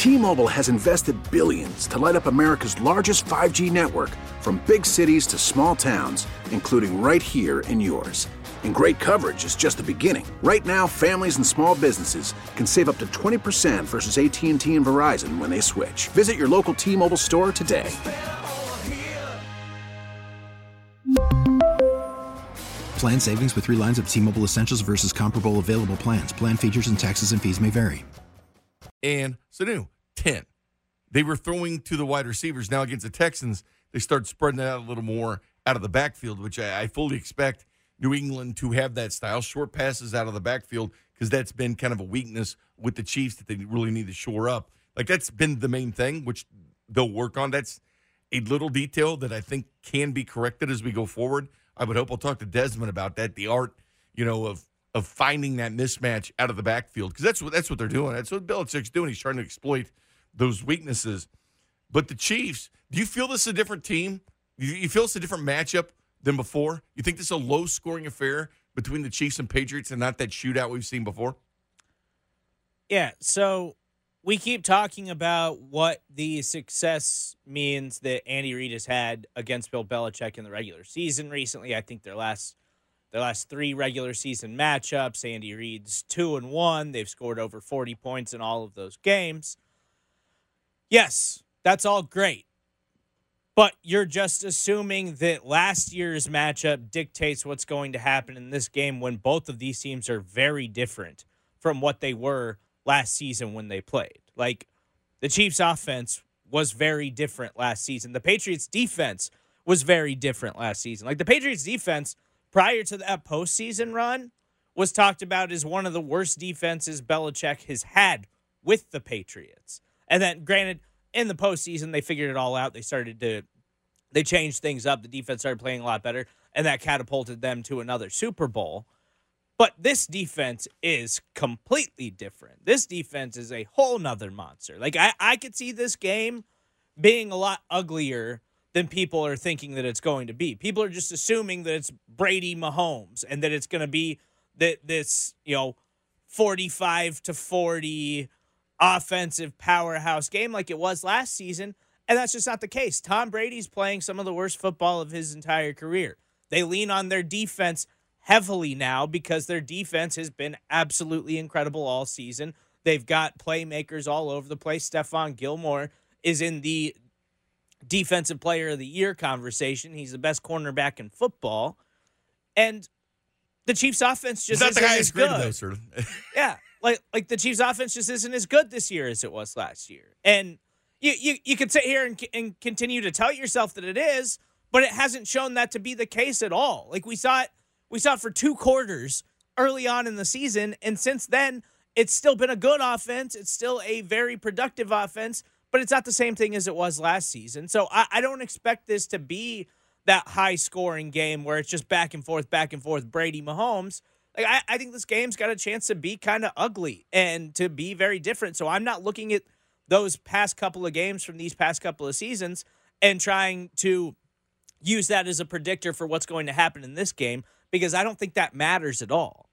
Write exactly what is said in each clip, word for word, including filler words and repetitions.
T-Mobile has invested billions to light up America's largest five G network, from big cities to small towns, including right here in yours. And great coverage is just the beginning. Right now, families and small businesses can save up to twenty percent versus A T and T and Verizon when they switch. Visit your local T-Mobile store today. Plan savings with three lines of T-Mobile Essentials versus comparable available plans. Plan features and taxes and fees may vary. And Sanu, ten. They were throwing to the wide receivers. Now against the Texans, they start spreading that out a little more out of the backfield, which I, I fully expect New England to have that style. Short passes out of the backfield, because that's been kind of a weakness with the Chiefs that they really need to shore up. Like, that's been the main thing, which they'll work on. That's a little detail that I think can be corrected as we go forward. I would hope I'll talk to Desmond about that, the art, you know, of of finding that mismatch out of the backfield, because that's what that's what they're doing. That's what Belichick's doing. He's trying to exploit those weaknesses. But the Chiefs, do you feel this is a different team? You, you feel it's a different matchup than before? You think this is a low-scoring affair between the Chiefs and Patriots and not that shootout we've seen before? Yeah, so we keep talking about what the success means that Andy Reid has had against Bill Belichick in the regular season recently. I think their last their last three regular season matchups, Andy Reid's two and one. They've scored over forty points in all of those games. Yes, that's all great. But you're just assuming that last year's matchup dictates what's going to happen in this game, when both of these teams are very different from what they were last season when they played. Like, the Chiefs' offense was very different last season. The Patriots' defense was very different last season. Like, the Patriots' defense prior to that postseason run was talked about as one of the worst defenses Belichick has had with the Patriots. And then, granted, in the postseason, they figured it all out. They started to, they changed things up. The defense started playing a lot better, and that catapulted them to another Super Bowl. But this defense is completely different. This defense is a whole nother monster. Like, I, I could see this game being a lot uglier than people are thinking that it's going to be. People are just assuming that it's Brady Mahomes and that it's going to be that this, you know, forty-five to forty offensive powerhouse game like it was last season. And that's just not the case. Tom Brady's playing some of the worst football of his entire career. They lean on their defense heavily now because their defense has been absolutely incredible all season. They've got playmakers all over the place. Stephon Gilmore is in the defensive player of the year conversation. He's the best cornerback in football. And the Chiefs offense just isn't as good. Though, sir. yeah. Like, like the Chiefs offense just isn't as good this year as it was last year. And you, you, you could sit here and, and continue to tell yourself that it is, but it hasn't shown that to be the case at all. Like, we saw it, we saw it for two quarters early on in the season. And since then, it's still been a good offense. It's still a very productive offense, but it's not the same thing as it was last season. So I, I don't expect this to be that high-scoring game where it's just back and forth, back and forth, Brady Mahomes. Like, I, I think this game's got a chance to be kind of ugly and to be very different. So I'm not looking at those past couple of games from these past couple of seasons and trying to use that as a predictor for what's going to happen in this game, because I don't think that matters at all.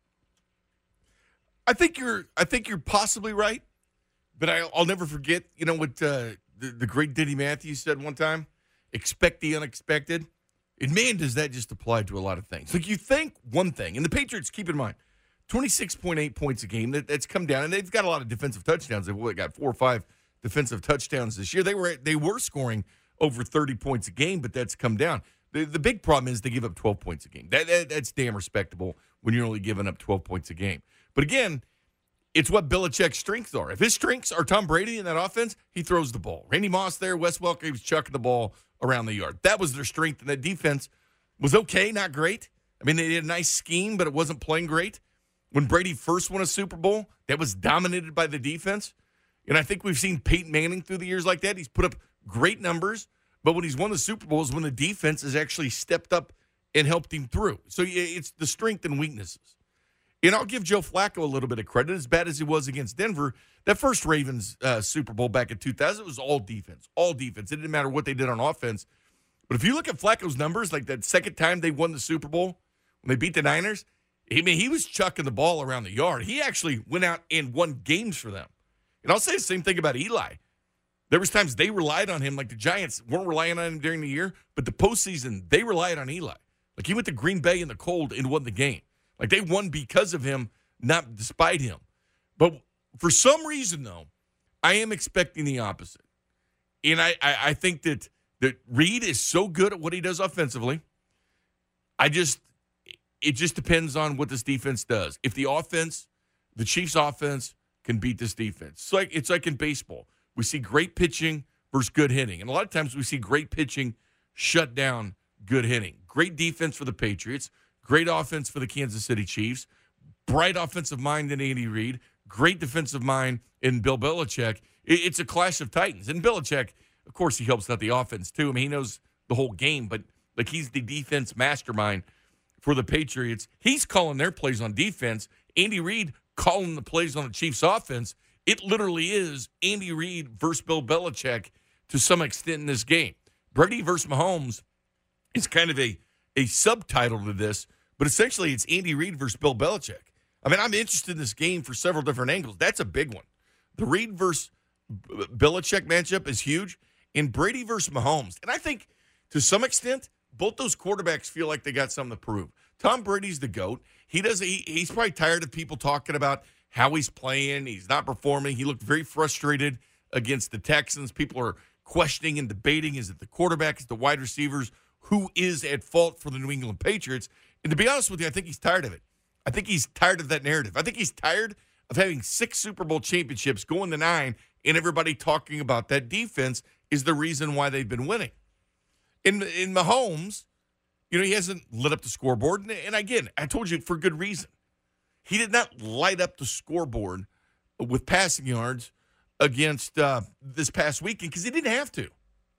I think you're I think you're possibly right, but I, I'll never forget, you know, what uh, the, the great Diddy Matthews said one time, expect the unexpected. And, man, does that just apply to a lot of things. Like, you think one thing, and the Patriots, keep in mind, twenty-six point eight points a game, that, that's come down, and they've got a lot of defensive touchdowns. They've what, got four or five defensive touchdowns this year. They were they were scoring over thirty points a game, but that's come down. The, the big problem is they give up twelve points a game. That, that That's damn respectable when you're only giving up twelve points a game. But, again, it's what Belichick's strengths are. If his strengths are Tom Brady in that offense, he throws the ball. Randy Moss there, Wes Welker, he was chucking the ball around the yard. That was their strength, and that defense was okay, not great. I mean, they had a nice scheme, but it wasn't playing great. When Brady first won a Super Bowl, that was dominated by the defense. And I think we've seen Peyton Manning through the years like that. He's put up great numbers, but when he's won the Super Bowl is when the defense has actually stepped up and helped him through. So it's the strength and weaknesses. And I'll give Joe Flacco a little bit of credit. As bad as he was against Denver, that first Ravens uh, Super Bowl back in two thousand, it was all defense, all defense. It didn't matter what they did on offense. But if you look at Flacco's numbers, like that second time they won the Super Bowl, when they beat the Niners, I mean, he was chucking the ball around the yard. He actually went out and won games for them. And I'll say the same thing about Eli. There was times they relied on him, like the Giants weren't relying on him during the year, but the postseason, they relied on Eli. Like he went to Green Bay in the cold and won the game. Like they won because of him, not despite him. But for some reason, though, I am expecting the opposite. And I, I, I think that, that Reed is so good at what he does offensively. I just, it just depends on what this defense does. If the offense, the Chiefs' offense, can beat this defense. It's like, it's like in baseball. We see great pitching versus good hitting. And a lot of times we see great pitching shut down good hitting. Great defense for the Patriots. Great offense for the Kansas City Chiefs. Bright offensive mind in Andy Reid. Great defensive mind in Bill Belichick. It's a clash of titans. And Belichick, of course, he helps out the offense too. I mean, he knows the whole game, but like he's the defense mastermind for the Patriots. He's calling their plays on defense. Andy Reid calling the plays on the Chiefs' offense. It literally is Andy Reid versus Bill Belichick to some extent in this game. Brady versus Mahomes is kind of a, a subtitle to this, but essentially it's Andy Reid versus Bill Belichick. I mean, I'm interested in this game for several different angles. That's a big one. The Reid versus Belichick matchup is huge, and Brady versus Mahomes. And I think to some extent, both those quarterbacks feel like they got something to prove. Tom Brady's the GOAT. He does. He, he's probably tired of people talking about how he's playing. He's not performing. He looked very frustrated against the Texans. People are questioning and debating, is it the quarterback, is it the wide receivers? Who is at fault for the New England Patriots? And to be honest with you, I think he's tired of it. I think he's tired of that narrative. I think he's tired of having six Super Bowl championships, going to nine, and everybody talking about that defense is the reason why they've been winning. In, in Mahomes, you know, he hasn't lit up the scoreboard. And, and again, I told you for good reason. He did not light up the scoreboard with passing yards against uh, this past weekend because he didn't have to.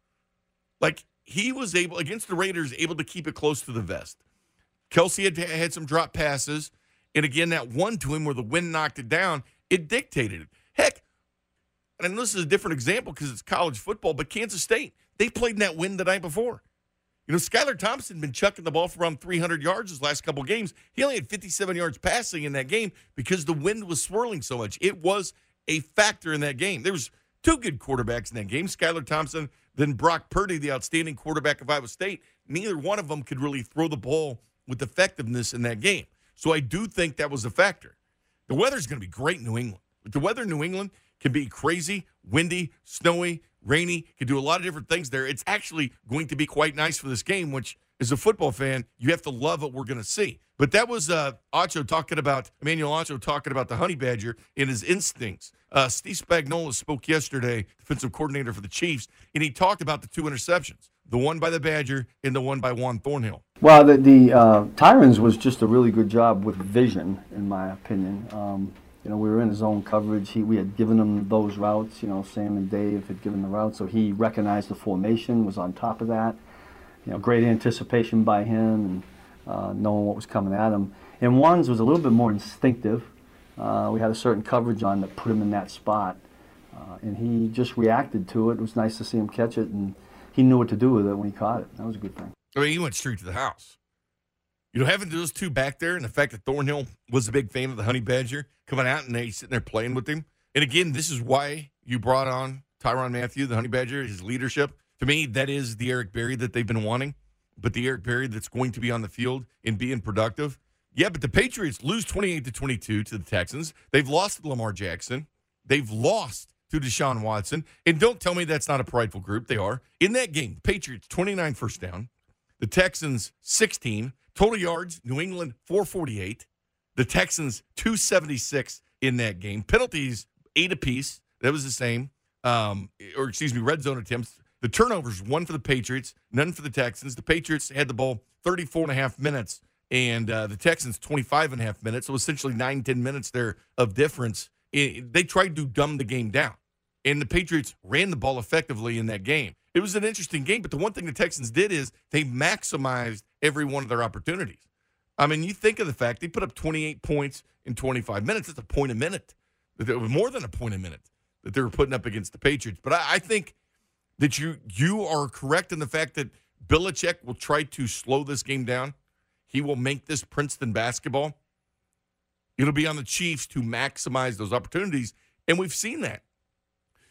Like, he was able, against the Raiders, able to keep it close to the vest. Kelsey had had some drop passes, and again, that one to him where the wind knocked it down, it dictated it. Heck, and I know this is a different example because it's college football, but Kansas State, they played in that wind the night before. You know, Skylar Thompson had been chucking the ball for around three hundred yards his last couple games. He only had fifty-seven yards passing in that game because the wind was swirling so much. It was a factor in that game. There was two good quarterbacks in that game, Skylar Thompson, then Brock Purdy, the outstanding quarterback of Iowa State. Neither one of them could really throw the ball with effectiveness in that game. So I do think that was a factor. The weather's going to be great in New England. The weather in New England can be crazy, windy, snowy, rainy, can do a lot of different things there. It's actually going to be quite nice for this game, which, as a football fan, you have to love what we're going to see. But that was uh, Acho talking about, Emmanuel Acho talking about the Honey Badger and his instincts. Uh, Steve Spagnuolo spoke yesterday, defensive coordinator for the Chiefs, and he talked about the two interceptions, the one by the Badger and the one by Juan Thornhill. Well, the, the uh, Tyrans was just a really good job with vision, in my opinion. Um, you know, we were in his own coverage. He, we had given him those routes. You know, Sam and Dave had given the routes, so he recognized the formation, was on top of that. You know, great anticipation by him and uh, knowing what was coming at him. And Juan's was a little bit more instinctive. Uh, we had a certain coverage on that put him in that spot, uh, and he just reacted to it. It was nice to see him catch it, and he knew what to do with it when he caught it. That was a good thing. I mean, he went straight to the house. You know, having those two back there and the fact that Thornhill was a big fan of the Honey Badger coming out and he's sitting there playing with him. And again, this is why you brought on Tyrann Mathieu, the Honey Badger, his leadership. To me, that is the Eric Berry that they've been wanting, but the Eric Berry that's going to be on the field and being productive. Yeah, but the Patriots lose twenty-eight to twenty-two to the Texans. They've lost to Lamar Jackson. They've lost to Deshaun Watson. And don't tell me that's not a prideful group. They are. In that game, the Patriots, twenty-nine first down. The Texans, sixteen. Total yards, New England, four forty-eight. The Texans, two seventy-six in that game. Penalties, eight apiece. That was the same. Um, or, excuse me, red zone attempts. The turnovers, one for the Patriots, none for the Texans. The Patriots had the ball thirty-four and a half minutes, and uh, the Texans twenty-five and a half minutes. So essentially nine, ten minutes there of difference. It, they tried to dumb the game down, and the Patriots ran the ball effectively in that game. It was an interesting game, but the one thing the Texans did is they maximized every one of their opportunities. I mean, you think of the fact they put up twenty-eight points in twenty-five minutes. That's a point a minute. It was more than a point a minute that they were putting up against the Patriots. But I, I think that you you are correct in the fact that Belichick will try to slow this game down. He will make this Princeton basketball. It'll be on the Chiefs to maximize those opportunities, and we've seen that.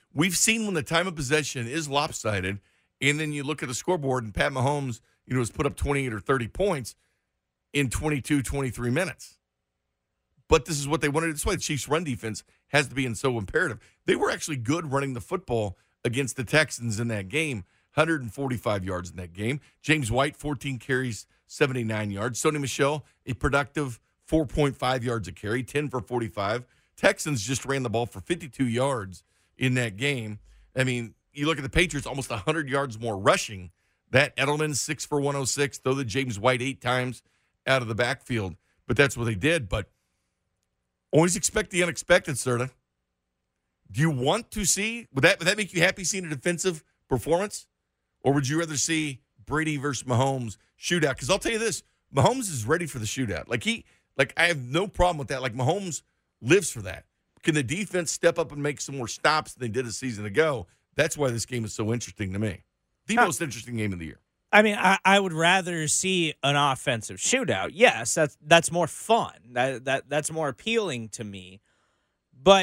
we've seen when the time of possession is lopsided, and then you look at the scoreboard and Pat Mahomes, you know, has put up twenty-eight or thirty points in twenty-two, twenty-three minutes. But this is what they wanted. That's why the Chiefs' run defense has to be in so imperative. They were actually good running the football against the Texans in that game, one hundred forty-five yards in that game. James White, fourteen carries, seventy-nine yards. Sony Michel, a productive four point five yards a carry, ten for forty-five. Texans just ran the ball for fifty-two yards in that game. I mean, you look at the Patriots, almost one hundred yards more rushing. That Edelman, six for one oh six, throw the James White eight times out of the backfield. But that's what they did. But always expect the unexpected, Serta. Do you want to see, would that, would that make you happy seeing a defensive performance? Or would you rather see Brady versus Mahomes shootout? Because I'll tell you this, Mahomes is ready for the shootout. Like, he, like I have no problem with that. Like, Mahomes lives for that. Can the defense step up and make some more stops than they did a season ago? That's why this game is so interesting to me. The huh. most interesting game of the year. I mean, I, I would rather see an offensive shootout. Yes, that's that's more fun. That that that's more appealing to me. But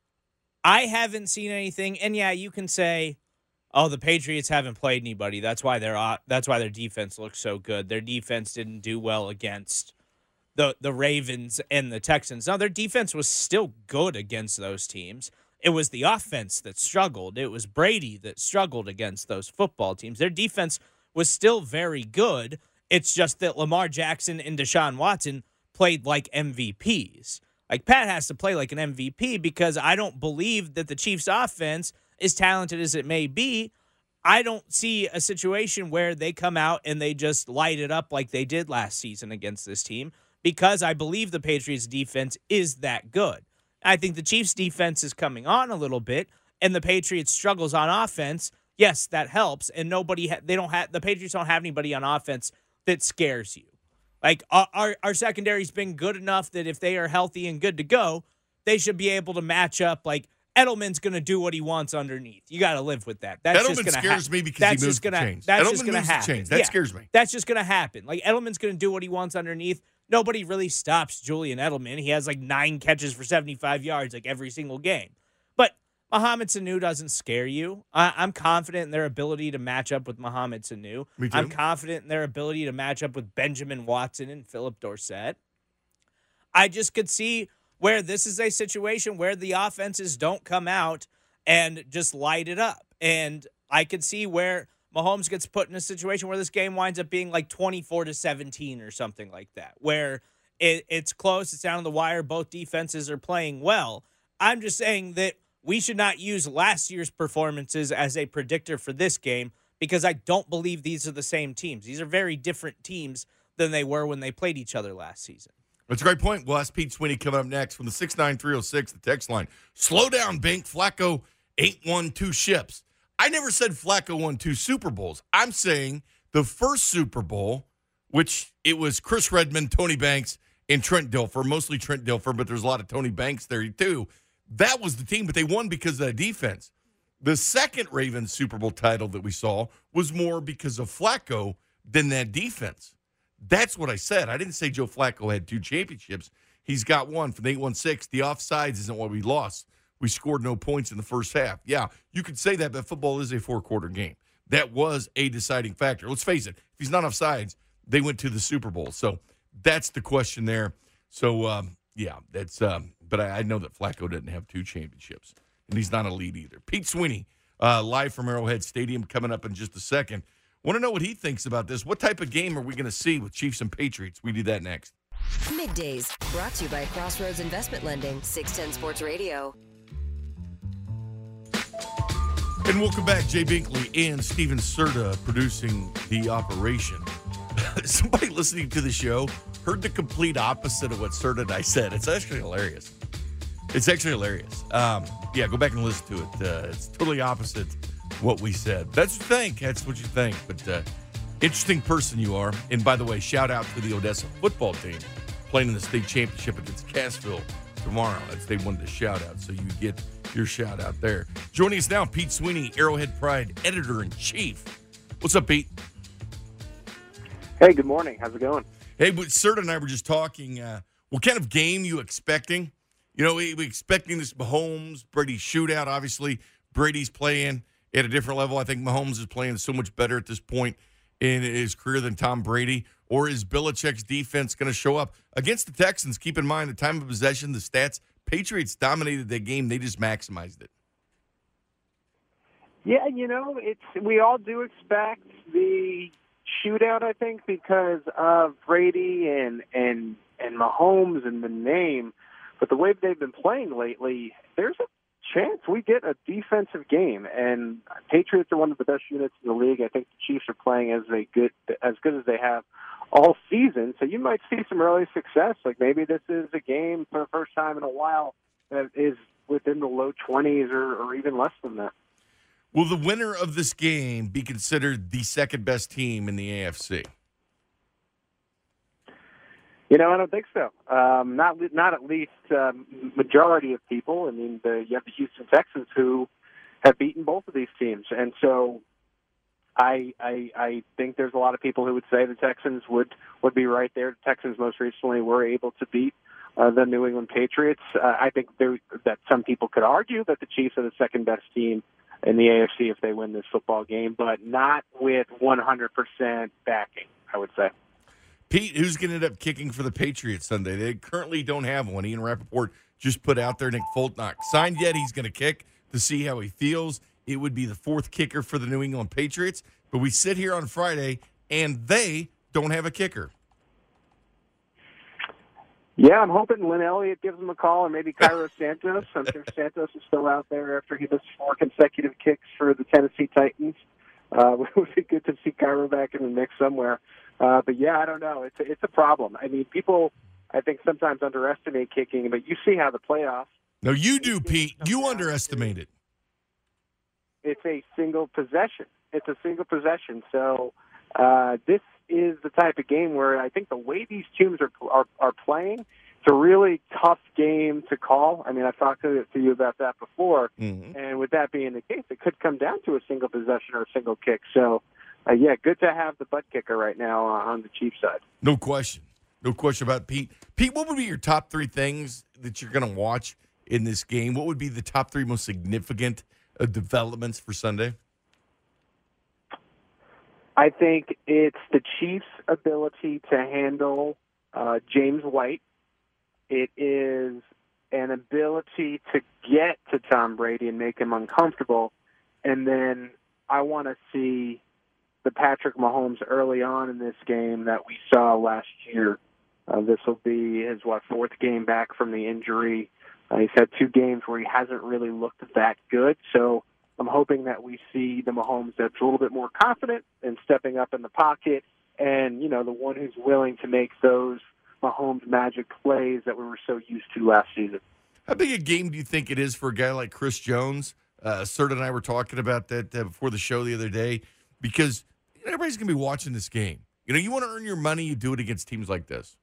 I haven't seen anything. And yeah, you can say, "Oh, the Patriots haven't played anybody. That's why their that's why their defense looks so good. Their defense didn't do well against the the Ravens and the Texans." No, their defense was still good against those teams. It was the offense that struggled. It was Brady that struggled against those football teams. Their defense was still very good. It's just that Lamar Jackson and Deshaun Watson played like M V Ps. Like, Pat has to play like an M V P because I don't believe that the Chiefs' offense, as talented as it may be, I don't see a situation where they come out and they just light it up like they did last season against this team, because I believe the Patriots' defense is that good. I think the Chiefs' defense is coming on a little bit, and the Patriots' struggles on offense, yes, that helps. And nobody, ha- they don't have the Patriots don't have anybody on offense that scares you. Like, our, our our secondary's been good enough that if they are healthy and good to go, they should be able to match up. Like, Edelman's going to do what he wants underneath. You got to live with that. That's Edelman just going to scares ha- me because that's he moves just gonna, the chains. That's Edelman just going to moves the happen. chains. That yeah, scares me. That's just going to happen. Like, Edelman's going to do what he wants underneath. Nobody really stops Julian Edelman. He has like nine catches for seventy-five yards like every single game. But Mohamed Sanu doesn't scare you. I- I'm confident in their ability to match up with Mohamed Sanu. Me too. I'm confident in their ability to match up with Benjamin Watson and Philip Dorsett. I just could see where this is a situation where the offenses don't come out and just light it up. And I could see where Mahomes gets put in a situation where this game winds up being like twenty-four to seventeen or something like that, where it, it's close, it's down to the wire, both defenses are playing well. I'm just saying that we should not use last year's performances as a predictor for this game, because I don't believe these are the same teams. These are very different teams than they were when they played each other last season. That's a great point. We'll ask Pete Sweeney coming up next from the six nine three oh six, the text line. Slow down, Bink. Flacco ain't won two ships. I never said Flacco won two Super Bowls. I'm saying the first Super Bowl, which it was Chris Redmond, Tony Banks, and Trent Dilfer, mostly Trent Dilfer, but there's a lot of Tony Banks there too. That was the team, but they won because of that defense. The second Ravens Super Bowl title that we saw was more because of Flacco than that defense. That's what I said. I didn't say Joe Flacco had two championships. He's got one from the eight one six. The offsides isn't what we lost. We scored no points in the first half. Yeah, you could say that, but football is a four-quarter game. That was a deciding factor. Let's face it. If he's not offsides, they went to the Super Bowl. So that's the question there. So, um, yeah, that's. Um, but I, I know that Flacco doesn't have two championships, and he's not elite either. Pete Sweeney, uh, live from Arrowhead Stadium, coming up in just a second. Want to know what he thinks about this. What type of game are we going to see with Chiefs and Patriots? We do that next. Middays, brought to you by Crossroads Investment Lending, six ten Sports Radio. And welcome back. Jay Binkley and Steven Serta producing the operation. Somebody listening to the show heard the complete opposite of what Serta and I said. It's actually hilarious. It's actually hilarious. Um, yeah, go back and listen to it. Uh, it's totally opposite what we said. That's what you think. That's what you think. But uh, interesting person you are. And by the way, shout out to the Odessa football team playing in the state championship against Cassville tomorrow. That's they wanted to shout out, so you get your shout out there. Joining us now, Pete Sweeney, Arrowhead Pride editor-in-chief. What's up, Pete? Hey, good morning. How's it going? Hey, but Serta and I were just talking. Uh, what kind of game you expecting? You know, we, we expecting this Mahomes, Brady shootout. Obviously, Brady's playing at a different level? I think Mahomes is playing so much better at this point in his career than Tom Brady. Or is Belichick's defense going to show up against the Texans? Keep in mind the time of possession, the stats. Patriots dominated that game. They just maximized it. Yeah, you know, it's we all do expect the shootout, I think, because of Brady and and and Mahomes and the name. But the way they've been playing lately, there's a chance we get a defensive game. And Patriots are one of the best units in the league. I think the Chiefs are playing as a good as good as they have all season. So you might see some early success. Like maybe this is a game for the first time in a while that is within the low twenties or, or even less than that. Will the winner of this game be considered the second best team in the A F C? You know, I don't think so. Um, not not at least um, majority of people. I mean, the, you have the Houston Texans who have beaten both of these teams, and so I, I I think there's a lot of people who would say the Texans would, would be right there. The Texans most recently were able to beat uh, the New England Patriots. Uh, I think there, that some people could argue that the Chiefs are the second best team in the A F C if they win this football game, but not with one hundred percent backing, I would say. Pete, who's going to end up kicking for the Patriots Sunday? They currently don't have one. Ian Rappaport just put out there Nick Folk not signed yet. He's going to kick to see how he feels. It would be the fourth kicker for the New England Patriots. But we sit here on Friday, and they don't have a kicker. Yeah, I'm hoping Lynn Elliott gives him a call, or maybe Cairo Santos. I'm sure Santos is still out there after he missed four consecutive kicks for the Tennessee Titans. Uh, it would be good to see Cairo back in the mix somewhere. Uh, but, yeah, I don't know. It's a, it's a problem. I mean, people, I think, sometimes underestimate kicking, but you see how the playoffs. No, you do, Pete. You underestimate it. It's a single possession. It's a single possession. So uh, this is the type of game where I think the way these teams are are, are playing, it's a really tough game to call. I mean, I've talked to, to you about that before. Mm-hmm. And with that being the case, it could come down to a single possession or a single kick. So, uh, yeah, good to have the butt kicker right now uh, on the Chiefs side. No question. No question about it, Pete. Pete, what would be your top three things that you're going to watch in this game? What would be the top three most significant uh, developments for Sunday? I think it's the Chiefs' ability to handle uh, James White. It is an ability to get to Tom Brady and make him uncomfortable. And then I want to see the Patrick Mahomes early on in this game that we saw last year. Uh, this will be his, what, fourth game back from the injury. Uh, he's had two games where he hasn't really looked that good. So I'm hoping that we see the Mahomes that's a little bit more confident and stepping up in the pocket and, you know, the one who's willing to make those Mahomes magic plays that we were so used to last season. How big a game do you think it is for a guy like Chris Jones? Uh, Serta and I were talking about that uh, before the show the other day because everybody's going to be watching this game. You know, you want to earn your money, you do it against teams like this.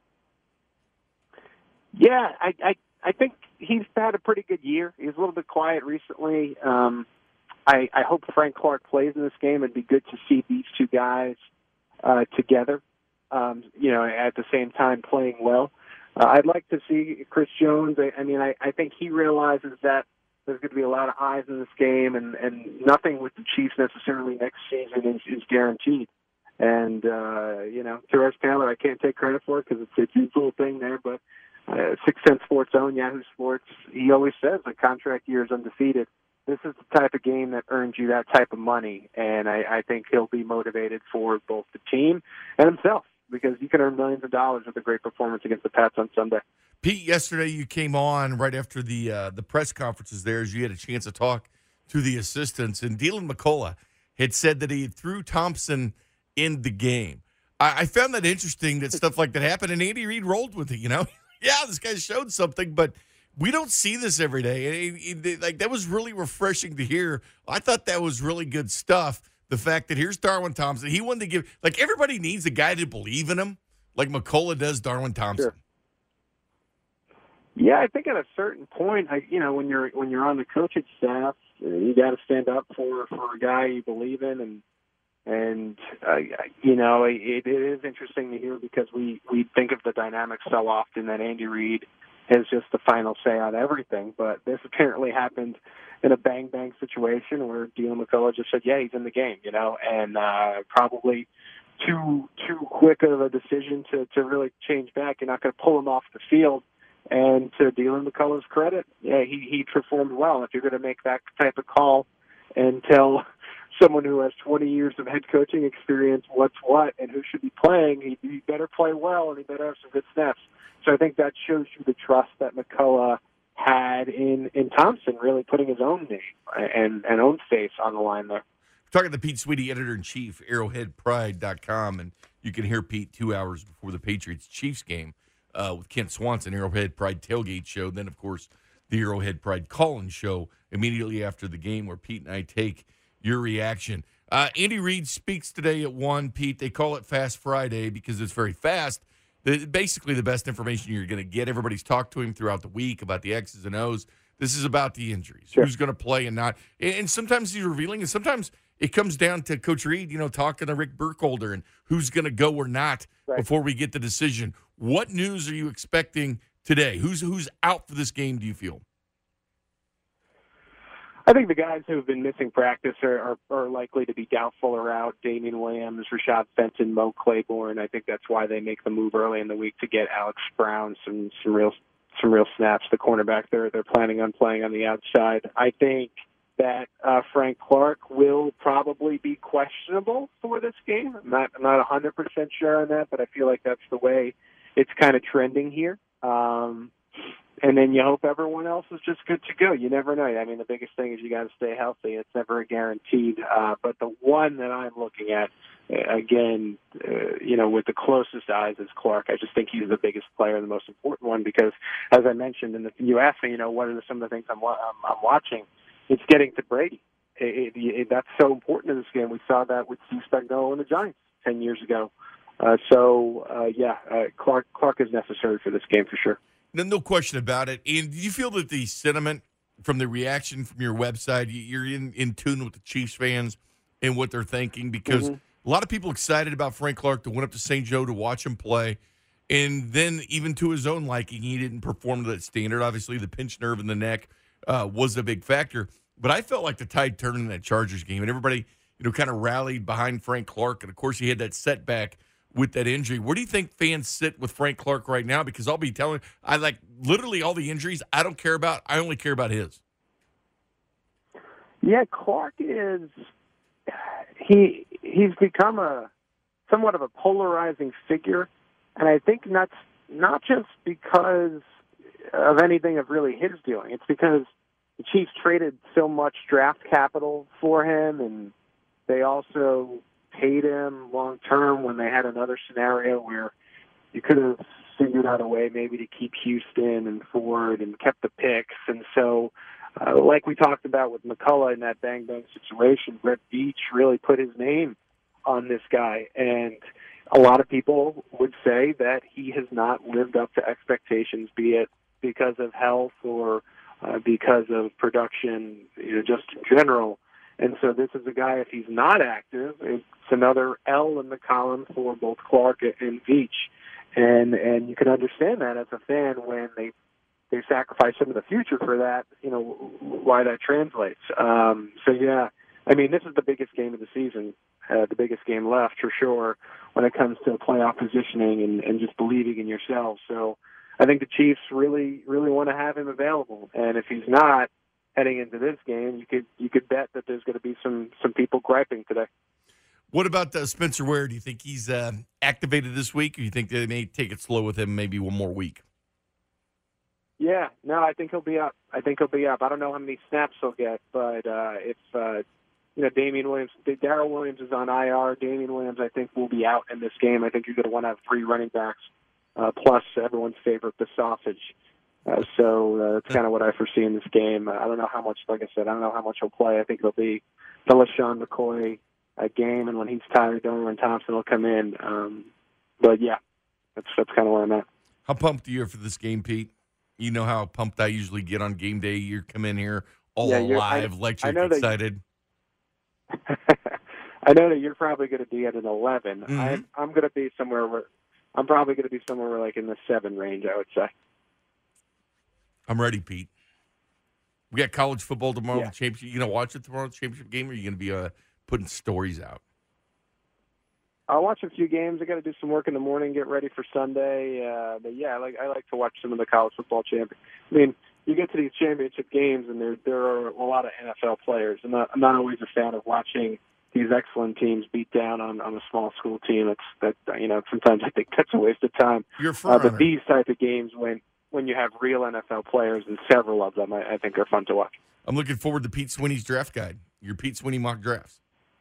Yeah, I, I, I think he's had a pretty good year. He was a little bit quiet recently. Um, I, I hope Frank Clark plays in this game. It'd be good to see these two guys uh, together, um, you know, at the same time playing well. Uh, I'd like to see Chris Jones. I, I mean, I, I think he realizes that there's going to be a lot of eyes in this game, and, and nothing with the Chiefs necessarily next season is, is guaranteed. And, uh, you know, Terez Taylor, I can't take credit for it because it's, it's his little thing there, but uh, Six Sense Sports Own, Yahoo Sports, he always says the contract year is undefeated. This is the type of game that earns you that type of money, and I, I think he'll be motivated for both the team and himself because you can earn millions of dollars with a great performance against the Pats on Sunday. Pete, yesterday you came on right after the uh, the press conferences there as you had a chance to talk to the assistants, and Dylan McCullough had said that he threw Thompson in the game. I, I found that interesting that stuff like that happened, and Andy Reid rolled with it, you know? Yeah, this guy showed something, but we don't see this every day. And it, it, like that was really refreshing to hear. I thought that was really good stuff. The fact that here's Darwin Thompson. He wanted to give – like everybody needs a guy to believe in him like McCullough does Darwin Thompson. Sure. Yeah, I think at a certain point, I, you know, when you're when you're on the coaching staff, you got to stand up for, for a guy you believe in, and and uh, you know, it, it is interesting to hear because we, we think of the dynamics so often that Andy Reid has just the final say on everything. But this apparently happened in a bang-bang situation where Dylan McCullough just said, yeah, he's in the game, you know, and uh, probably too too quick of a decision to, to really change back. You're not going to pull him off the field. And to Dylan McCullough's credit, yeah, he, he performed well. If you're going to make that type of call and tell someone who has twenty years of head coaching experience what's what and who should be playing, he, he better play well and he better have some good snaps. So I think that shows you the trust that McCullough had in, in Thompson, really putting his own name and, and own face on the line there. We're talking to Pete Sweetie, editor-in-chief, arrowhead pride dot com, and you can hear Pete two hours before the Patriots-Chiefs game uh, with Kent Swanson, Arrowhead Pride Tailgate Show. Then, of course, the Arrowhead Pride Call-In Show immediately after the game where Pete and I take your reaction. Uh, Andy Reid speaks today at one. Pete, they call it Fast Friday because it's very fast. The, basically, the best information you're going to get. Everybody's talked to him throughout the week about the X's and O's. This is about the injuries, sure. Who's going to play and not. And, and sometimes he's revealing, and sometimes it comes down to Coach Reid, you know, talking to Rick Burkholder and who's going to go or not right. before we get the decision. What news are you expecting today? Who's who's out for this game, do you feel? I think the guys who have been missing practice are, are, are likely to be doubtful or out. Damian Williams, Rashad Fenton, Mo Claiborne. I think that's why they make the move early in the week to get Alex Brown some some real some real snaps. The cornerback they're they're planning on playing on the outside. I think that uh, Frank Clark will probably be questionable for this game. I'm not I'm not one hundred percent sure on that, but I feel like that's the way it's kind of trending here. Um, And then you hope everyone else is just good to go. You never know. I mean, the biggest thing is you got to stay healthy. It's never a guaranteed. Uh, but the one that I'm looking at, uh, again, uh, you know, with the closest eyes is Clark. I just think he's the biggest player and the most important one because, as I mentioned, and you asked me, you know, what are some of the things I'm, I'm, I'm watching? It's getting to Brady. It, it, it, that's so important in this game. We saw that with Steve Spagnuolo and the Giants ten years ago. Uh, so, uh, yeah, uh, Clark Clark is necessary for this game for sure. No, no question about it. And do you feel that the sentiment from the reaction from your website, you're in, in tune with the Chiefs fans and what they're thinking? Because mm-hmm. a lot of people excited about Frank Clark to went up to Saint Joe to watch him play. And then even to his own liking, he didn't perform to that standard. Obviously, the pinched nerve in the neck uh, was a big factor. But I felt like the tide turned in that Chargers game. And everybody, you know, kind of rallied behind Frank Clark. And, of course, he had that setback with that injury. Where do you think fans sit with Frank Clark right now? Because I'll be telling I like literally all the injuries I don't care about. I only care about his. Yeah, Clark is he he's become a somewhat of a polarizing figure, and I think that's not just because of anything of really his doing. It's because the Chiefs traded so much draft capital for him, and they also paid him long term when they had another scenario where you could have figured out a way maybe to keep Houston and Ford and kept the picks. And so, uh, like we talked about with McCullough in that bang-bang situation, Brett Beach really put his name on this guy. And a lot of people would say that he has not lived up to expectations, be it because of health or uh, because of production, you know, just in general. And so this is a guy, if he's not active, it's another L in the column for both Clark and Veach. And and you can understand that as a fan when they they sacrifice some of the future for that, you know, why that translates. Um, so, yeah, I mean, this is the biggest game of the season, uh, the biggest game left for sure when it comes to playoff positioning and, and just believing in yourself. So I think the Chiefs really, really want to have him available. And if he's not, heading into this game, you could you could bet that there's going to be some some people griping today. What about uh, Spencer Ware? Do you think he's uh, activated this week, or do you think they may take it slow with him maybe one more week? Yeah, no, I think he'll be up. I think he'll be up. I don't know how many snaps he'll get, but uh, if uh, you know, Damian Williams, Darrell Williams is on I R. Damian Williams, I think, will be out in this game. I think you're going to want to have three running backs, uh, plus everyone's favorite, the sausage. Uh, so uh, that's kind of what I foresee in this game. Uh, I don't know how much, like I said, I don't know how much he'll play. I think it'll be the LaShawn McCoy uh, game, and when he's tired, Donovan Thompson will come in. Um, but, yeah, that's that's kind of where I'm at. How pumped are you for this game, Pete? You know how pumped I usually get on game day. You come in here all yeah, alive, I, electric, I excited. I know that you're probably going to be at an eleven. Mm-hmm. I'm, I'm going to be somewhere where I'm probably going to be somewhere like in the seven range, I would say. I'm ready, Pete. We got college football tomorrow. Yeah. Championship. You gonna watch it tomorrow? The championship game, or are you gonna be uh, putting stories out? I'll watch a few games. I got to do some work in the morning, get ready for Sunday. Uh, but yeah, I like I like to watch some of the college football champions. I mean, you get to these championship games, and there there are a lot of N F L players. And I'm not always a fan of watching these excellent teams beat down on, on a small school team. It's that you know sometimes I think that's a waste of time. You're a uh, front but runner. these type of games, when when you have real N F L players, and several of them, I, I think are fun to watch. I'm looking forward to Pete Sweeney's draft guide. Your Pete Sweeney mock drafts.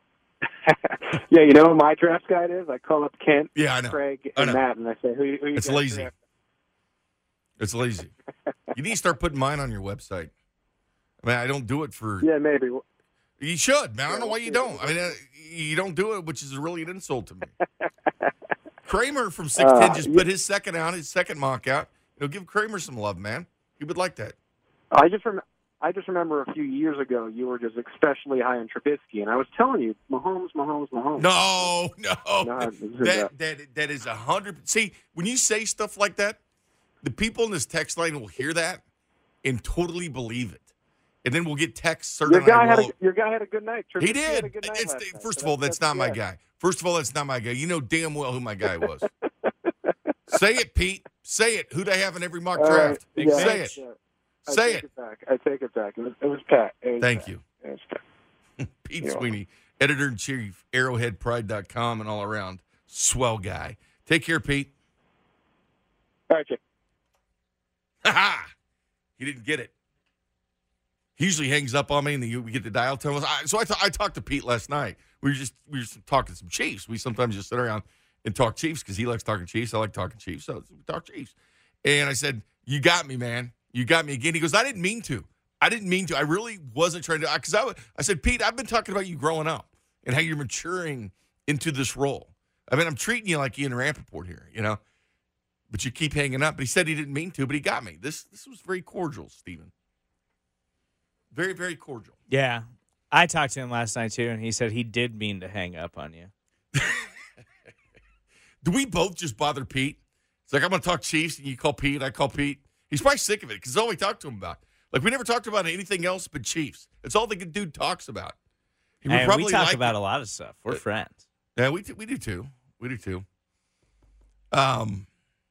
Yeah, you know what my draft guide is? I call up Kent, Yeah, I know. Craig, I and know. Matt, and I say, who, who you It's guys lazy. draft? It's lazy. You need to start putting mine on your website. I mean, I don't do it for. Yeah, maybe. You should, man. I don't know Yeah, why you we'll see. don't. I mean, uh, you don't do it, which is really an insult to me. Kramer from six ten Uh, just yeah. put his second out, his second mock out. You know, give Kramer some love, man. He would like that. I just rem- I just remember a few years ago you were just especially high on Trubisky, and I was telling you, Mahomes, Mahomes, Mahomes. No, no, No, this is that that that is a hundred. See, when you say stuff like that, the people in this text line will hear that and totally believe it, and then we'll get texts. Your Certain guy I had will- a your guy had a good night. Trubisky He Had did. a good night It's, last night, first so of all, that- that's not my yeah. guy. First of all, that's not my guy. You know damn well who my guy was. Say it, Pete. Say it. Who they have in every mock All right, draft? yeah, Say it. yeah. I Say take it. it back. I take it back. It was, it was Pat. It was Thank Pat. you. It was Pat. Pete You're Sweeney, editor in chief, arrowhead pride dot com, and all around swell guy. Take care, Pete. All right, Jake. Ha ha! He didn't get it. He usually hangs up on me, and then we get the dial tone. I- So I, t- I talked to Pete last night. We were just we were just talking some Chiefs. We sometimes just sit around and talk Chiefs because he likes talking Chiefs. I like talking Chiefs, so we talk Chiefs. And I said, "You got me, man. You got me again." He goes, "I didn't mean to. I didn't mean to. I really wasn't trying to." Because I, w- I said, "Pete, I've been talking about you growing up and how you're maturing into this role. I mean, I'm treating you like Ian Rappaport here, you know." But you keep hanging up. But he said he didn't mean to, but he got me. This this was very cordial, Stephen. Very, very cordial. Yeah. I talked to him last night, too, and he said he did mean to hang up on you. Do we both just bother Pete? It's like, I'm going to talk Chiefs, and you call Pete, I call Pete. He's probably sick of it because it's all we talk to him about. Like, we never talked about anything else but Chiefs. It's all the good dude talks about. He would And probably we talk like about it. a lot of stuff. We're Uh, friends. Yeah, we do, we do too. We do too. Um,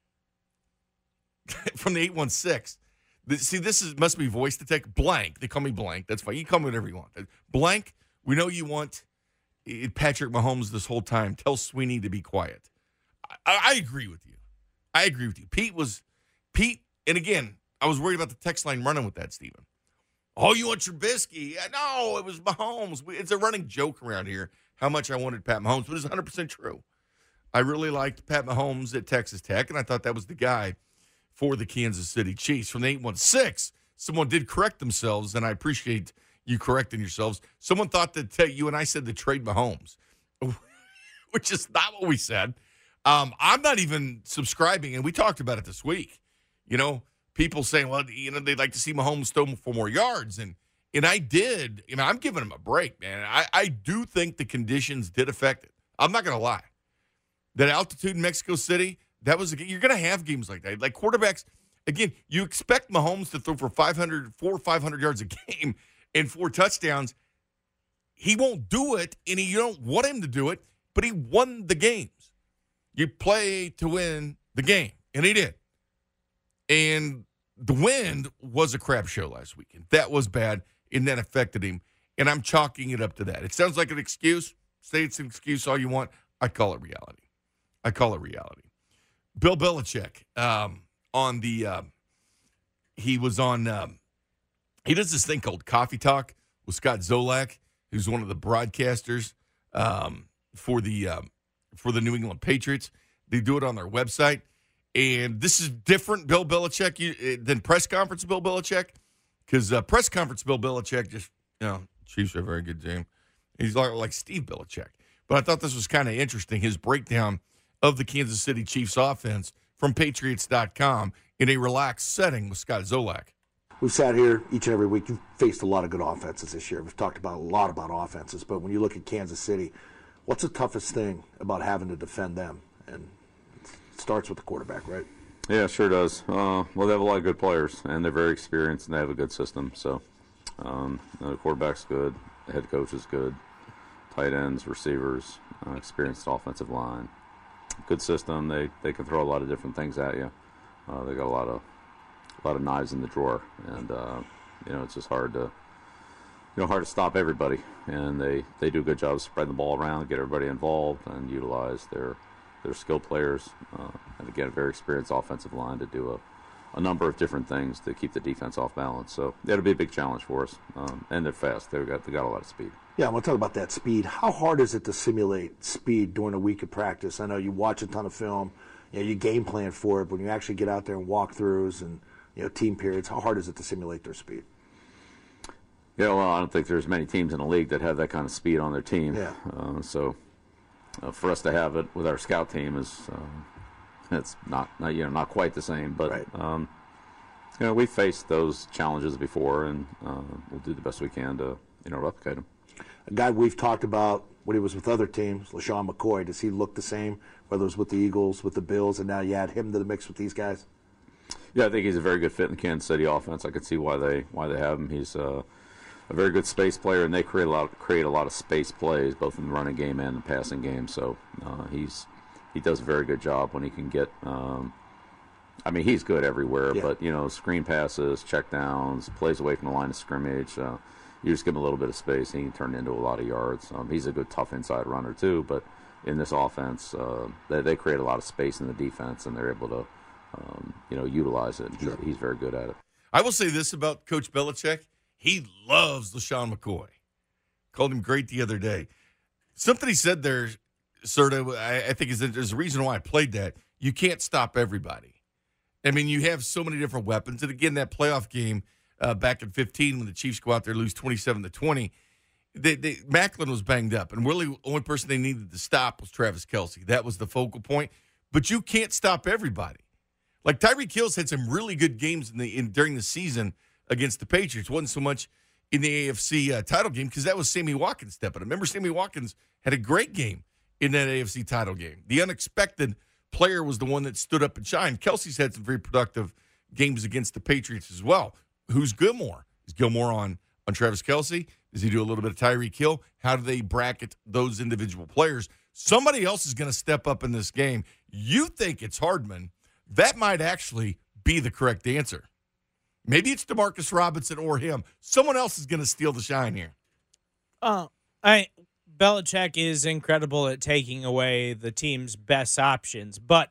from the eight one six. The, see, this is must be voice to take. Blank. They call me Blank. That's fine. You can call me whatever you want. Blank, we know you want eh, Patrick Mahomes this whole time. Tell Sweeney to be quiet. I, I agree with you. I agree with you. Pete was, Pete, and again, I was worried about the text line running with that, Stephen. Oh, you want Trubisky? Yeah, no, it was Mahomes. We, it's a running joke around here how much I wanted Pat Mahomes, but it's one hundred percent true. I really liked Pat Mahomes at Texas Tech, and I thought that was the guy for the Kansas City Chiefs. From the eight one six, someone did correct themselves, and I appreciate you correcting yourselves. Someone thought that uh, you and I said to trade Mahomes, which is not what we said. Um, I'm not even subscribing, and we talked about it this week. You know, people saying, well, you know, they'd like to see Mahomes throw for more yards, and and I did. You know, I'm giving him a break, man. I, I do think the conditions did affect it. I'm not going to lie. That altitude in Mexico City, that was a, you're going to have games like that. Like quarterbacks, again, you expect Mahomes to throw for five hundred, four or five hundred yards a game and four touchdowns. He won't do it, and he, you don't want him to do it, but he won the games. You play to win the game, and he did. And the wind was a crap show last weekend. That was bad, and that affected him, and I'm chalking it up to that. It sounds like an excuse. Say it's an excuse all you want. I call it reality. I call it reality. Bill Belichick um, on the uh, he was on um, he does this thing called Coffee Talk with Scott Zolak, who's one of the broadcasters um, for the um, for the New England Patriots. They do it on their website, and this is different Bill Belichick you, than press conference Bill Belichick, because uh, press conference Bill Belichick just, you know, Chiefs are a very good team. He's like, like Steve Belichick. But I thought this was kind of interesting, his breakdown of the Kansas City Chiefs offense from Patriots dot com in a relaxed setting with Scott Zolak. We've sat here each and every week. You've faced a lot of good offenses this year. We've talked about a lot about offenses. But when you look at Kansas City, what's the toughest thing about having to defend them? And it starts with the quarterback, right? Yeah, sure does. Uh, well, they have a lot of good players, and they're very experienced, and they have a good system. So um, the quarterback's good, the head coach is good, tight ends, receivers, uh, experienced offensive line. Good system. They they can throw a lot of different things at you. Uh, they got a lot of a lot of knives in the drawer, and uh, you know it's just hard to you know hard to stop everybody. And they, they do a good job of spreading the ball around, get everybody involved, and utilize their their skilled players. Uh, and again, a very experienced offensive line to do a, a number of different things to keep the defense off balance. So that'll be a big challenge for us. Um, and they're fast. They've got they got a lot of speed. Yeah, I want to talk about that speed. How hard is it to simulate speed during a week of practice? I know you watch a ton of film, you know, you game plan for it, but when you actually get out there and walkthroughs and you know team periods, how hard is it to simulate their speed? Yeah, well, I don't think there's many teams in the league that have that kind of speed on their team. Yeah. Uh, so uh, for us to have it with our scout team is um, it's not, not you know not quite the same, but right. um, you know we've faced those challenges before, and uh, we'll do the best we can to you know replicate them. A guy we've talked about when he was with other teams, LaShawn McCoy, does he look the same, whether it was with the Eagles, with the Bills, and now you add him to the mix with these guys? Yeah, I think he's a very good fit in the Kansas City offense. I could see why they why they have him. He's uh, a very good space player, and they create a lot create a lot of space plays, both in the running game and the passing game. So uh, he's he does a very good job when he can get. Um, I mean, he's good everywhere, yeah. but you know, screen passes, check downs, plays away from the line of scrimmage. Uh, you just give him a little bit of space, he can turn into a lot of yards. Um, he's a good, tough inside runner too. But in this offense, uh, they they create a lot of space in the defense, and they're able to, um, you know, utilize it. He's, sure. he's very good at it. I will say this about Coach Belichick. He loves LaShawn McCoy. Called him great the other day. Something he said there, sort of, I, I think is that there's a reason why I played that. You can't stop everybody. I mean, you have so many different weapons. And again, that playoff game uh, back in fifteen when the Chiefs go out there and lose twenty-seven to twenty, they, they, Macklin was banged up. And really, the only person they needed to stop was Travis Kelce. That was the focal point. But you can't stop everybody. Like Tyreek Hill's had some really good games in the in, during the season against the Patriots. Wasn't so much in the A F C uh, title game because that was Sammy Watkins stepping. I remember Sammy Watkins had a great game in that A F C title game. The unexpected player was the one that stood up and shined. Kelsey's had some very productive games against the Patriots as well. Who's Gilmore? Is Gilmore on, on Travis Kelce? Does he do a little bit of Tyreek Hill? How do they bracket those individual players? Somebody else is going to step up in this game. You think it's Hardman. That might actually be the correct answer. Maybe it's DeMarcus Robinson or him. Someone else is going to steal the shine here. Uh, I Belichick is incredible at taking away the team's best options, but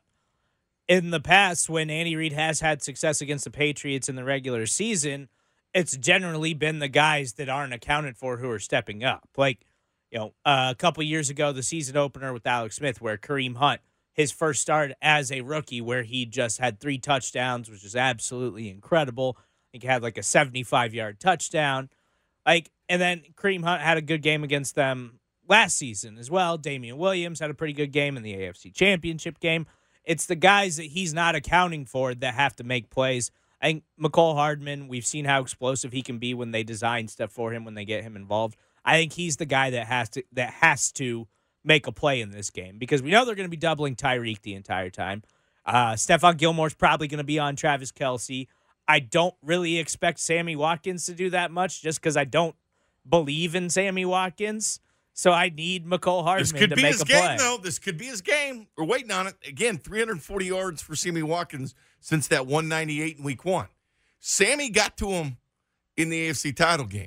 in the past, when Andy Reid has had success against the Patriots in the regular season, it's generally been the guys that aren't accounted for who are stepping up. Like, you know, uh, a couple years ago, the season opener with Alex Smith, where Kareem Hunt, his first start as a rookie, where he just had three touchdowns, which is absolutely incredible. I think he had like a seventy-five-yard touchdown. Like, and then Kareem Hunt had a good game against them last season as well. Damian Williams had a pretty good game in the A F C Championship game. It's the guys that he's not accounting for that have to make plays. I think McCole Hardman, we've seen how explosive he can be when they design stuff for him, when they get him involved. I think he's the guy that has to that has to make a play in this game because we know they're going to be doubling Tyreek the entire time. Uh, Stephon Gilmore's probably going to be on Travis Kelce. I don't really expect Sammy Watkins to do that much just because I don't believe in Sammy Watkins. So I need McCole Hardman this could to be make his a game, play. though. This could be his game. We're waiting on it. Again, three hundred forty yards for Sammy Watkins since that one ninety-eight in week one. Sammy got to him in the A F C title game.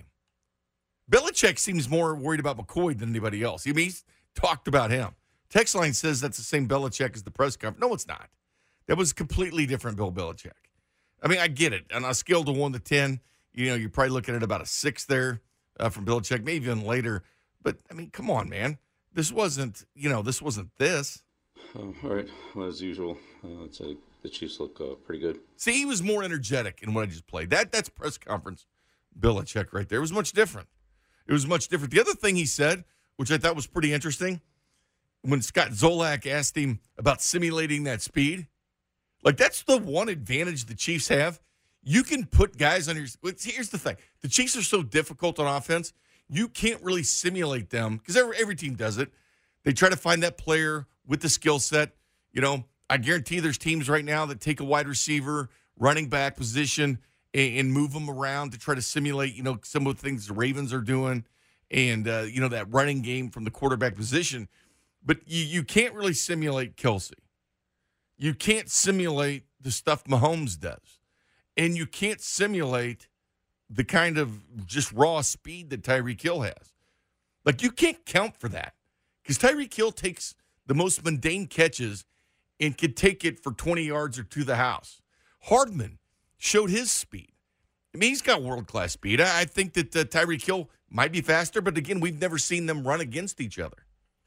Belichick seems more worried about McCoy than anybody else. I mean, he's talked about him. Text line says that's the same Belichick as the press conference. No, it's not. That was completely different Bill Belichick. I mean, I get it. On a scale to one to ten, you know, you're probably looking at about a six there uh, from Belichick, maybe even later. But, I mean, come on, man. This wasn't, you know, this wasn't this. Uh, all right. Well, as usual, uh, I'd say the Chiefs look uh, pretty good. See, he was more energetic in what I just played. That That's press conference Belichick right there. It was much different. It was much different. The other thing he said, which I thought was pretty interesting, when Scott Zolak asked him about simulating that speed, like that's the one advantage the Chiefs have. You can put guys on your – here's the thing. The Chiefs are so difficult on offense, you can't really simulate them because every, every team does it. They try to find that player with the skill set. You know, I guarantee there's teams right now that take a wide receiver, running back position, and, and move them around to try to simulate, you know, some of the things the Ravens are doing and, uh, you know, that running game from the quarterback position. But you, you can't really simulate Kelce. You can't simulate the stuff Mahomes does. And you can't simulate the kind of just raw speed that Tyreek Hill has. Like, you can't count for that because Tyreek Hill takes the most mundane catches and could take it for twenty yards or to the house. Hardman showed his speed. I mean, he's got world-class speed. I, I think that uh, Tyreek Hill might be faster, but again, we've never seen them run against each other.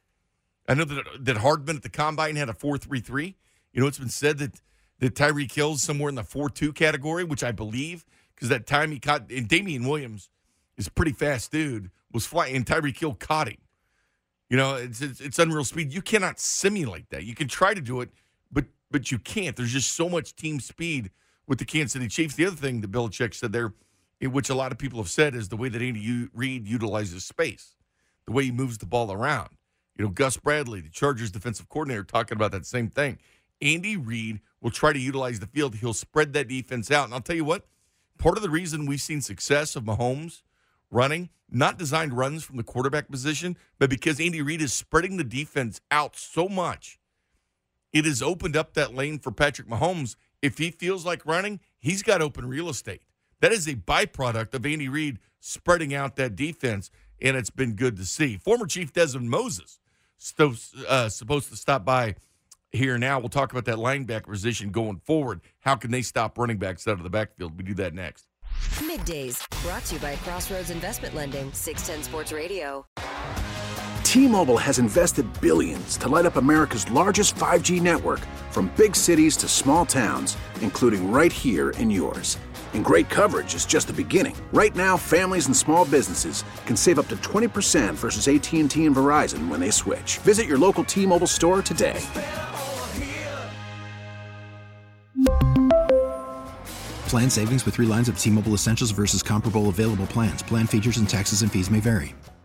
I know that, that Hardman at the Combine had a four three three. You know, it's been said that, that Tyreek Hill's somewhere in the four two category, which I believe, because that time he caught, and Damian Williams is a pretty fast dude, was flying, and Tyreek Hill caught him. You know, it's, it's it's unreal speed. You cannot simulate that. You can try to do it, but but you can't. There's just so much team speed with the Kansas City Chiefs. The other thing that Belichick said there, in which a lot of people have said, is the way that Andy Reid utilizes space, the way he moves the ball around. You know, Gus Bradley, the Chargers defensive coordinator, talking about that same thing. Andy Reid will try to utilize the field. He'll spread that defense out. And I'll tell you what, part of the reason we've seen success of Mahomes running, not designed runs from the quarterback position, but because Andy Reid is spreading the defense out so much, it has opened up that lane for Patrick Mahomes. If he feels like running, he's got open real estate. That is a byproduct of Andy Reid spreading out that defense, and it's been good to see. Former Chief Desmond Moses st- uh, supposed to stop by here now. We'll talk about that linebacker position going forward. How can they stop running backs out of the backfield? We do that next. Middays, brought to you by Crossroads Investment Lending, six ten Sports Radio. T-Mobile has invested billions to light up America's largest five G network, from big cities to small towns, including right here in yours. And great coverage is just the beginning. Right now, families and small businesses can save up to twenty percent versus A T and T and Verizon when they switch. Visit your local T-Mobile store today. Plan savings with three lines of T-Mobile Essentials versus comparable available plans. Plan features and taxes and fees may vary.